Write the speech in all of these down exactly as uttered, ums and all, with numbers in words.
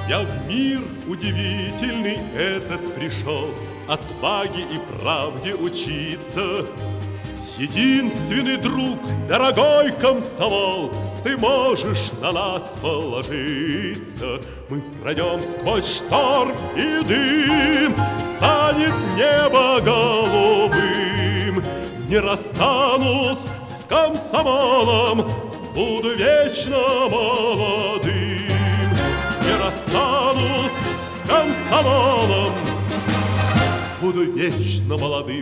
Я в мир удивительный этот пришел, отваге и правде учиться. Единственный друг, дорогой комсомол, ты можешь на нас положиться. Мы пройдем сквозь шторм и дым, станет небо голубым. Не расстанусь с комсомолом, буду вечно молодым. Не расстанусь с комсомолом, буду вечно молодым.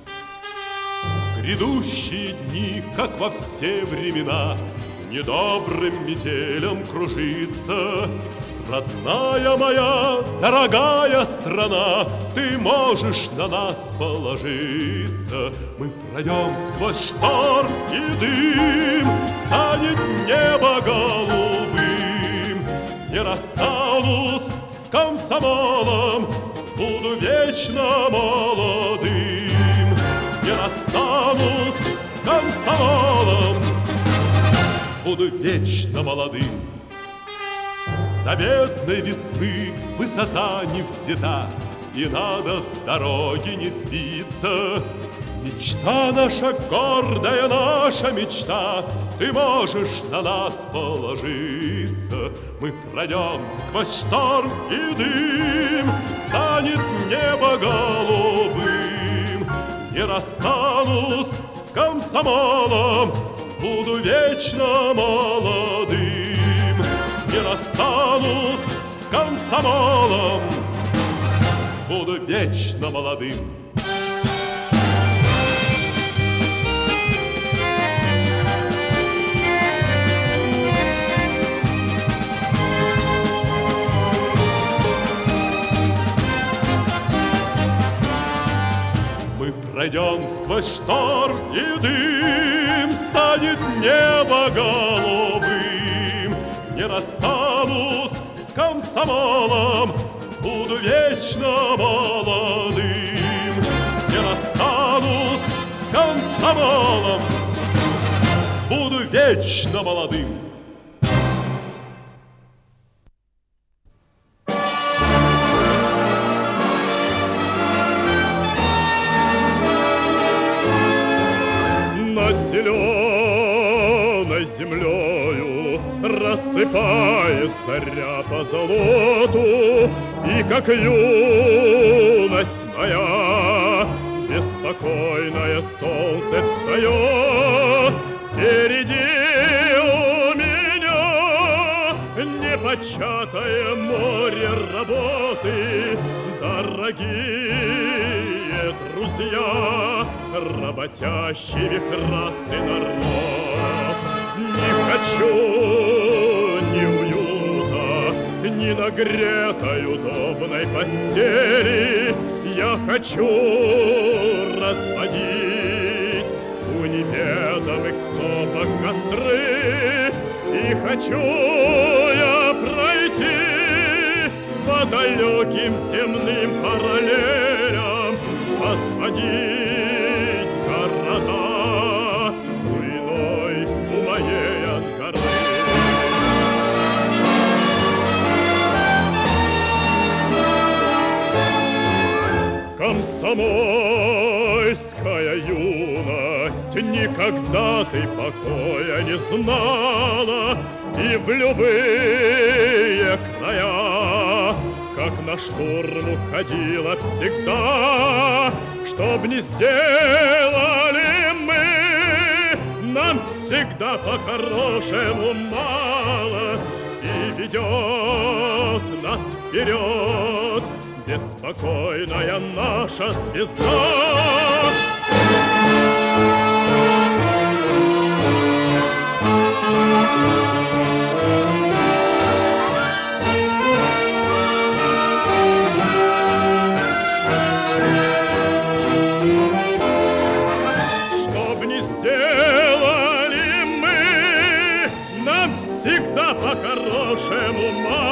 Грядущие дни, как во все времена, недобрым метелем кружится. Родная моя, дорогая страна, ты можешь на нас положиться. Мы пройдем сквозь шторм и дым, станет небо голубым. Не расстанусь с комсомолом, буду вечно молодым. Не расстанусь с комсомолом, буду вечно молодым. Заветной весны высота не взята, и надо с дороги не сбиться. Мечта наша, гордая наша мечта, ты можешь на нас положиться. Мы пройдем сквозь шторм и дым, станет небо голубым. Не расстанусь с комсомолом, буду вечно молодым. Не расстанусь с комсомолом, буду вечно молодым. Мы пройдем сквозь шторм и дым, станет небо голубым. Не расстанусь с комсомолом, буду вечно молодым. Не расстанусь с комсомолом, буду вечно молодым. Над зеленой землею рассыпается ряпа золоту, и как юность моя беспокойное солнце встает. Впереди у меня непочатое море работы, дорогие друзья, работящий вихрастый народ. Не хочу ни уюта, ни нагретой удобной постели. Я хочу разводить у неведомых сопок костры. И хочу я пройти по далеким земным параллелям, освободить города у иной, у моей Анкары. Комсомольская юность никогда ты покоя не знала, и в любые края, как на штурм уходила всегда. Чтоб не сделали мы, нам всегда по-хорошему мало, и ведет нас вперед беспокойная наша звезда. Чтоб не сделали мы, нам всегда по-хорошему мало,